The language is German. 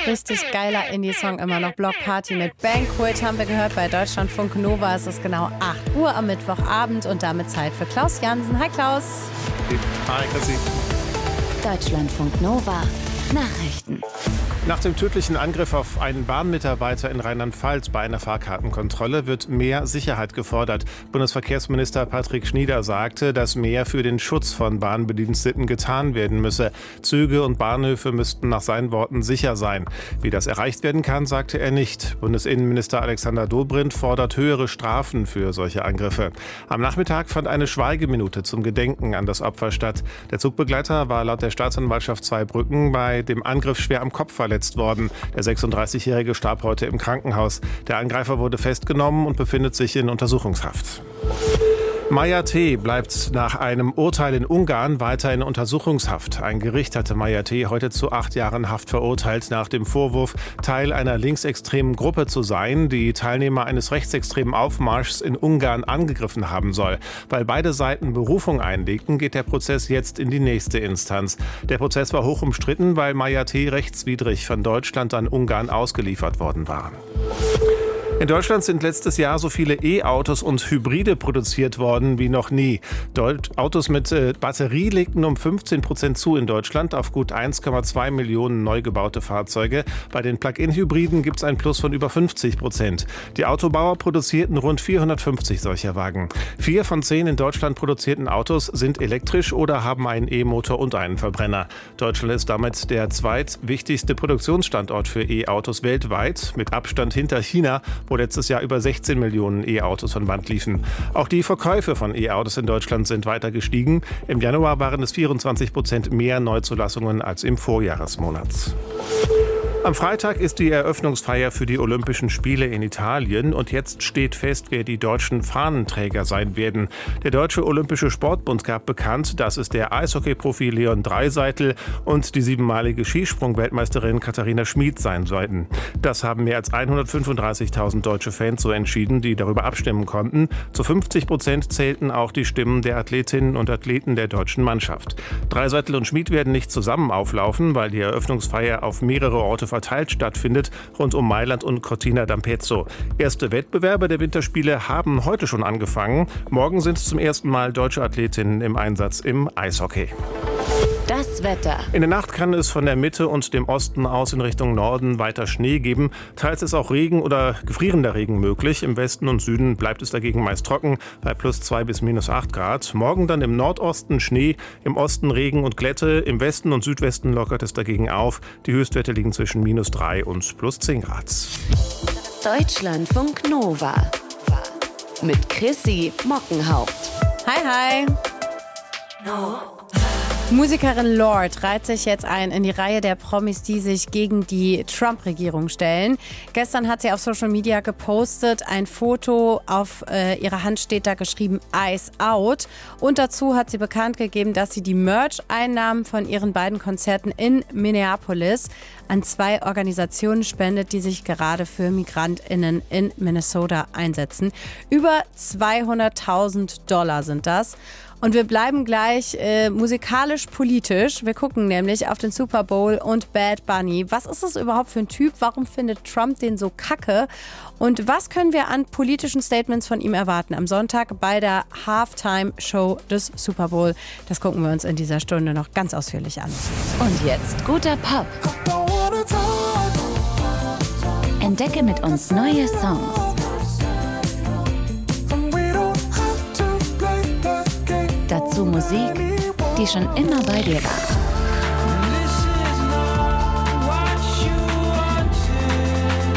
Richtig geiler Indie-Song immer noch. Block Party mit Banquet haben wir gehört bei Deutschlandfunk Nova. Es ist genau 8 Uhr am Mittwochabend und damit Zeit für Klaus Jansen. Hi Klaus. Hi Chrissy. Deutschlandfunk Nova Nachrichten. Nach dem tödlichen Angriff auf einen Bahnmitarbeiter in Rheinland-Pfalz bei einer Fahrkartenkontrolle wird mehr Sicherheit gefordert. Bundesverkehrsminister Patrick Schnieder sagte, dass mehr für den Schutz von Bahnbediensteten getan werden müsse. Züge und Bahnhöfe müssten nach seinen Worten sicher sein. Wie das erreicht werden kann, sagte er nicht. Bundesinnenminister Alexander Dobrindt fordert höhere Strafen für solche Angriffe. Am Nachmittag fand eine Schweigeminute zum Gedenken an das Opfer statt. Der Zugbegleiter war laut der Staatsanwaltschaft Zweibrücken bei dem Angriff schwer am Kopf verletzt worden. Der 36-Jährige starb heute im Krankenhaus. Der Angreifer wurde festgenommen und befindet sich in Untersuchungshaft. Maja T. bleibt nach einem Urteil in Ungarn weiter in Untersuchungshaft. Ein Gericht hatte Maja T. heute zu 8 Jahren Haft verurteilt nach dem Vorwurf, Teil einer linksextremen Gruppe zu sein, die Teilnehmer eines rechtsextremen Aufmarschs in Ungarn angegriffen haben soll. Weil beide Seiten Berufung einlegten, geht der Prozess jetzt in die nächste Instanz. Der Prozess war hoch umstritten, weil Maja T. rechtswidrig von Deutschland an Ungarn ausgeliefert worden war. In Deutschland sind letztes Jahr so viele E-Autos und Hybride produziert worden wie noch nie. Autos mit Batterie legten um 15% zu in Deutschland auf gut 1,2 Millionen neu gebaute Fahrzeuge. Bei den Plug-in-Hybriden gibt es ein Plus von über 50%. Die Autobauer produzierten rund 450 solcher Wagen. 4 von 10 in Deutschland produzierten Autos sind elektrisch oder haben einen E-Motor und einen Verbrenner. Deutschland ist damit der zweitwichtigste Produktionsstandort für E-Autos weltweit, mit Abstand hinter China, wo letztes Jahr über 16 Millionen E-Autos von Band liefen. Auch die Verkäufe von E-Autos in Deutschland sind weiter gestiegen. Im Januar waren es 24% mehr Neuzulassungen als im Vorjahresmonat. Am Freitag ist die Eröffnungsfeier für die Olympischen Spiele in Italien und jetzt steht fest, wer die deutschen Fahnenträger sein werden. Der Deutsche Olympische Sportbund gab bekannt, dass es der Eishockey-Profi Leon Draisaitl und die 7-malige Skisprung-Weltmeisterin Katharina Schmid sein sollten. Das haben mehr als 135.000 deutsche Fans so entschieden, die darüber abstimmen konnten. Zu 50% zählten auch die Stimmen der Athletinnen und Athleten der deutschen Mannschaft. Draisaitl und Schmid werden nicht zusammen auflaufen, weil die Eröffnungsfeier auf mehrere Orte verteilt stattfindet, rund um Mailand und Cortina d'Ampezzo. Erste Wettbewerbe der Winterspiele haben heute schon angefangen. Morgen sind zum ersten Mal deutsche Athletinnen im Einsatz im Eishockey. Das Wetter. In der Nacht kann es von der Mitte und dem Osten aus in Richtung Norden weiter Schnee geben. Teils ist auch Regen oder gefrierender Regen möglich. Im Westen und Süden bleibt es dagegen meist trocken bei +2 bis -8 Grad. Morgen dann im Nordosten Schnee, im Osten Regen und Glätte. Im Westen und Südwesten lockert es dagegen auf. Die Höchstwerte liegen zwischen -3 und +10 Grad. Deutschlandfunk Nova mit Chrissy Mockenhaupt. Hi, hi. Musikerin Lorde reiht sich jetzt ein in die Reihe der Promis, die sich gegen die Trump-Regierung stellen. Gestern hat sie auf Social Media gepostet, ein Foto, auf ihrer Hand steht da geschrieben Eyes Out. Und dazu hat sie bekannt gegeben, dass sie die Merch-Einnahmen von ihren beiden Konzerten in Minneapolis an 2 Organisationen spendet, die sich gerade für MigrantInnen in Minnesota einsetzen. Über $200.000 sind das. Und wir bleiben gleich musikalisch-politisch. Wir gucken nämlich auf den Super Bowl und Bad Bunny. Was ist das überhaupt für ein Typ? Warum findet Trump den so kacke? Und was können wir an politischen Statements von ihm erwarten am Sonntag bei der Halftime-Show des Super Bowl? Das gucken wir uns in dieser Stunde noch ganz ausführlich an. Und jetzt guter Pop. Entdecke mit uns neue Songs. Dazu Musik, die schon immer bei dir war.